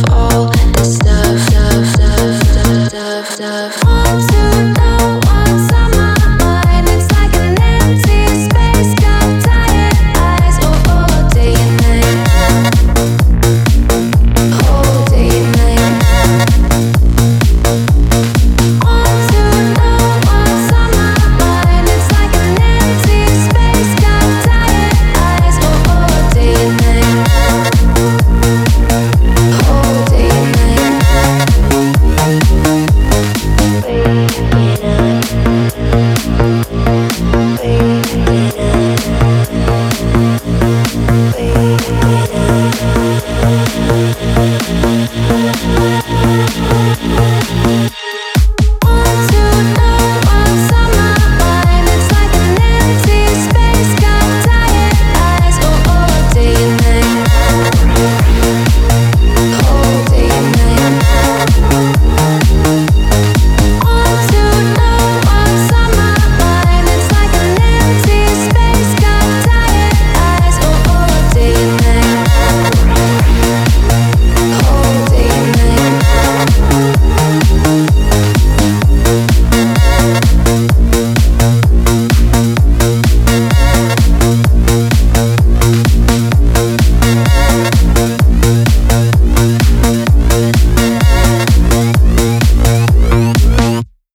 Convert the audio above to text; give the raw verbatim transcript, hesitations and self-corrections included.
all the stuff, stuff, stuff, stuff, stuff, stuff. Want to know what's on my mind? It's like an empty space, got tired eyes, oh, all day and night, all day and night. Want to know what's on my mind? It's like an empty space, got tired eyes, oh, all day and night, all day and night. Wait, wait, wait, wait.